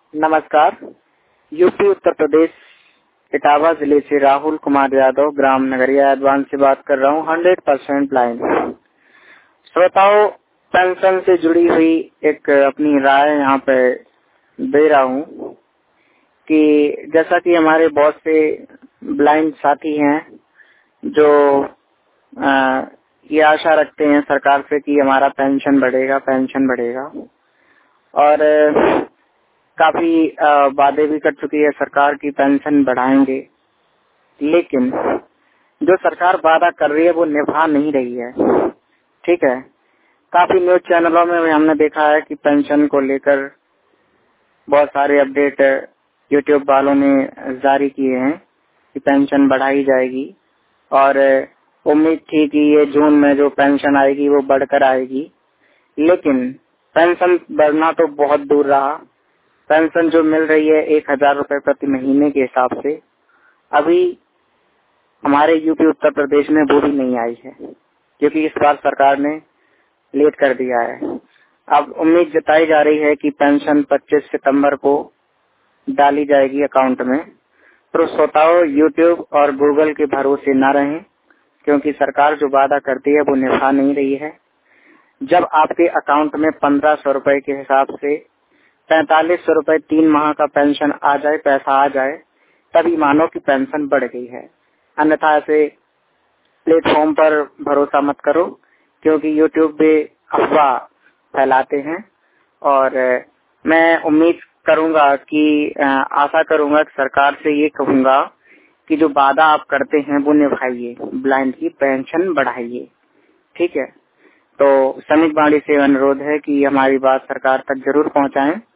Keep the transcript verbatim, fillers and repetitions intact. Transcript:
नमस्कार। यूपी उत्तर प्रदेश इटावा जिले से राहुल कुमार यादव ग्राम नगरिया एडवांस से बात कर रहा हूँ। हंड्रेड परसेंट ब्लाइंड श्रोताओं, पेंशन से जुड़ी हुई एक अपनी राय यहाँ पे दे रहा हूँ कि जैसा कि हमारे बहुत से ब्लाइंड साथी हैं जो आ, ये आशा रखते हैं सरकार से कि हमारा पेंशन बढ़ेगा पेंशन बढ़ेगा और काफी वादे भी कर चुकी है सरकार की पेंशन बढ़ाएंगे, लेकिन जो सरकार वादा कर रही है वो निभा नहीं रही है। ठीक है, काफी न्यूज चैनलों में हमने देखा है कि पेंशन को लेकर बहुत सारे अपडेट यूट्यूब वालों ने जारी किए हैं कि पेंशन बढ़ाई जाएगी और उम्मीद थी कि ये जून में जो पेंशन आएगी वो बढ़कर आएगी, लेकिन पेंशन बढ़ना तो बहुत दूर रहा। पेंशन जो मिल रही है एक हजार रूपए प्रति महीने के हिसाब से अभी हमारे यूपी उत्तर प्रदेश में वो भी नहीं आई है, क्योंकि इस बार सरकार ने लेट कर दिया है। अब उम्मीद जताई जा रही है कि पेंशन पच्चीस सितंबर को डाली जाएगी अकाउंट में। तो श्रोताओं, यूट्यूब और गूगल के भरोसे न रहें, क्योंकि सरकार जो वादा करती है वो निभा नहीं रही है। जब आपके अकाउंट में पंद्रह सौ रूपये के हिसाब से पैंतालीस सौ रूपये तीन माह का पेंशन आ जाए, पैसा आ जाए, तभी मानो कि पेंशन बढ़ गई है। अन्यथा ऐसे प्लेटफॉर्म पर भरोसा मत करो, क्योंकि यूट्यूब पे अफवाह फैलाते हैं। और मैं उम्मीद करूंगा कि आशा करूंगा कि सरकार से ये कहूंगा कि जो वादा आप करते हैं वो निभाइए, ब्लाइंड की पेंशन बढ़ाइए। ठीक है, तो समित बाड़ी से अनुरोध है कि हमारी बात सरकार तक जरूर पहुंचाएं।